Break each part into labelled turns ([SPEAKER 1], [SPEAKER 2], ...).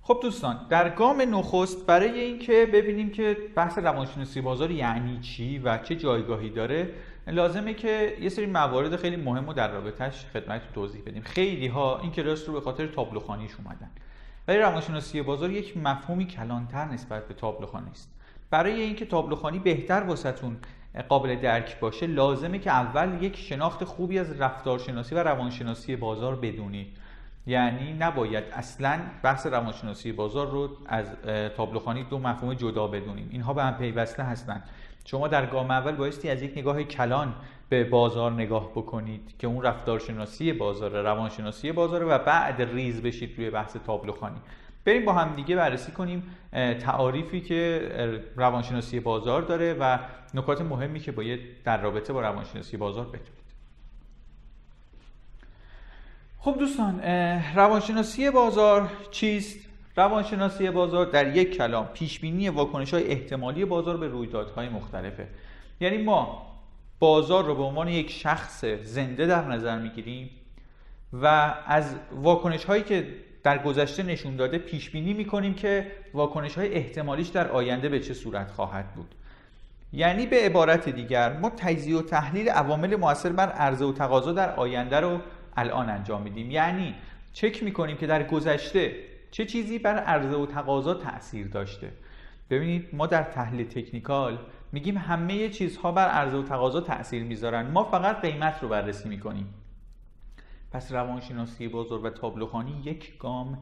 [SPEAKER 1] خب دوستان، در گام نخست برای اینکه ببینیم که بحث روانشناسی بازار یعنی چی و چه جایگاهی داره، لازمه که یه سری موارد خیلی مهم رو در رابطه‌اش خدمتتون توضیح بدیم. خیلی ها این کلاس رو به خاطر تابلوخوانیش اومدن، ولی روانشناسی بازار یک مفهومی کلانتر نسبت به تابلوخوانی است. برای اینکه تابلوخوانی بهتر واسهتون قابل درک باشه، لازمه که اول یک شناخت خوبی از رفتارشناسی و روانشناسی بازار بدونید. یعنی نباید اصلا بحث روانشناسی بازار رو از تابلوخوانی دو مفهوم جدا بدونیم. اینها به هم پیوسته هستند. شما در گام اول بایستی از یک نگاه کلان به بازار نگاه بکنید که اون رفتارشناسی بازار، روانشناسی بازار، و بعد ریز بشید روی بحث تابلوخوانی. بریم با هم دیگه بررسی کنیم تعاریفی که روانشناسی بازار داره و نکات مهمی که باید در رابطه با روانشناسی بازار بدونید. خب دوستان، روانشناسی بازار چیست؟ روانشناسی بازار در یک کلام پیشبینی واکنش‌های احتمالی بازار به رویدادهای مختلفه. یعنی ما بازار رو به عنوان یک شخص زنده در نظر میگیریم و از واکنش‌هایی که در گذشته نشون داده پیشبینی میکنیم که واکنش‌های احتمالیش در آینده به چه صورت خواهد بود. یعنی به عبارت دیگر ما تجزیه و تحلیل عوامل مؤثر بر عرضه و تقاضا در آینده رو الان انجام میدیم. یعنی چک میکنیم که در گذشته چه چیزی بر عرضه و تقاضا تأثیر داشته. ببینید، ما در تحلیل تکنیکال میگیم همه چیزها بر عرضه و تقاضا تأثیر میذارن، ما فقط قیمت رو بررسی میکنیم. پس روانشناسی بازار و تابلوخوانی یک گام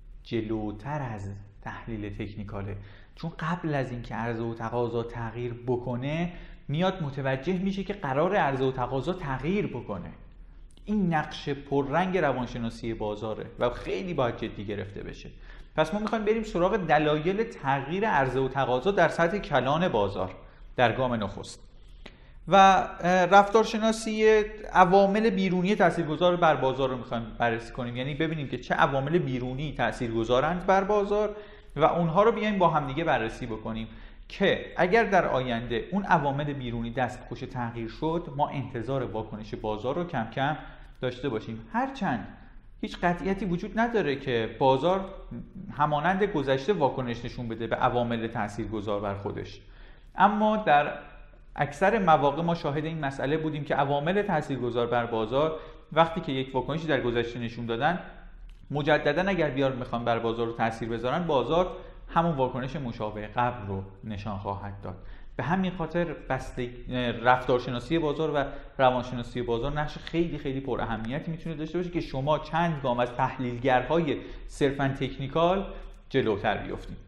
[SPEAKER 1] جلوتر از تحلیل تکنیکاله، چون قبل از اینکه عرضه و تقاضا تغییر بکنه میاد متوجه میشه که قرار عرضه و تقاضا تغییر بکنه. این نقش پررنگ روانشناسی بازاره و خیلی باید جدی گرفته بشه. پس ما میخوایم بریم سراغ دلایل تغییر عرضه و تقاضا در سطح کلان بازار در گام نخست. و رفتارشناسی عوامل بیرونی تاثیرگذار بر بازار رو میخوایم بررسی کنیم. یعنی ببینیم که چه عوامل بیرونی تاثیرگذارند بر بازار و اونها رو بیایم با هم دیگه بررسی بکنیم که اگر در آینده اون عوامل بیرونی دستخوش تغییر شد، ما انتظار واکنش بازار رو کم کم داشته باشیم. هرچند هیچ قطعیتی وجود نداره که بازار همانند گذشته واکنش نشون بده به عوامل تاثیرگذار بر خودش، اما در اکثر مواقع ما شاهد این مسئله بودیم که عوامل تاثیرگذار بر بازار وقتی که یک واکنشی در گذشته نشون دادن، مجددا اگر بیار میخوان بر بازار رو تاثیر بذارن، بازار همون واکنش مشابه قبل رو نشان خواهد داد. به همین خاطر رفتارشناسی بازار و روانشناسی بازار نقش خیلی خیلی پر اهمیتی میتونه داشته باشه که شما چند گام از تحلیلگرهای صرفاً تکنیکال جلوتر بیفتید.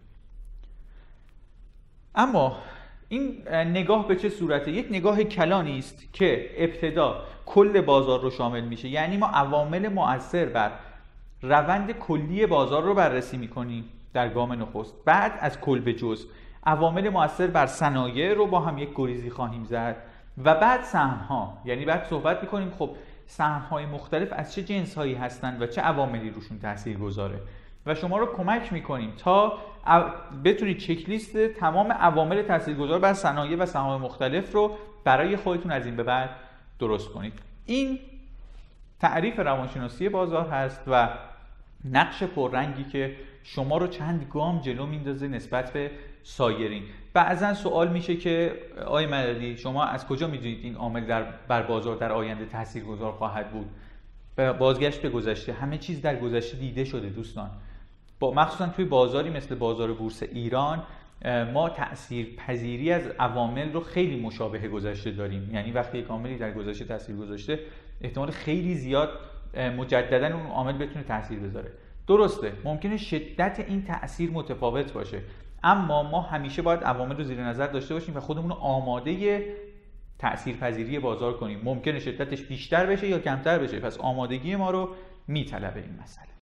[SPEAKER 1] اما این نگاه به چه صورته؟ یک نگاه کلانی است که ابتدا کل بازار رو شامل میشه. یعنی ما عوامل مؤثر بر روند کلی بازار رو بررسی میکنیم در گام نخست. بعد از کل به جز عوامل مؤثر بر صنایع رو با هم یک گریزی خواهیم زد و بعد سهم‌ها. یعنی بعد صحبت میکنیم خب سهم‌های مختلف از چه جنس‌هایی هستند و چه عواملی روشون تأثیر گذاره و شما رو کمک میکنیم تا بتونید چک لیست تمام عوامل تاثیرگذار بر صنایع و سهام مختلف رو برای خودتون از این به بعد درست کنید. این تعریف روانشناسی بازار هست و نقش پررنگی که شما رو چند گام جلو میندازه نسبت به سایرین. بعضا سوال میشه که آقای مددی، شما از کجا میدونید این عامل بر بازار در آینده تاثیرگذار خواهد بود؟ بازگشت به گذشته، همه چیز در گذشته دیده شده دوستان. مخصوصا توی بازاری مثل بازار بورس ایران ما تأثیرپذیری از عوامل رو خیلی مشابه گذشته داریم. یعنی وقتی یک عاملی در گذشته تأثیر گذاشته، احتمال خیلی زیاد مجددا اون عامل بتونه تأثیر بذاره. درسته ممکنه شدت این تأثیر متفاوت باشه، اما ما همیشه باید عوامل رو زیر نظر داشته باشیم و خودمون رو آماده تأثیرپذیری بازار کنیم. ممکنه شدتش بیشتر بشه یا کمتر بشه، پس آمادگی ما رو میطلبه این مسئله.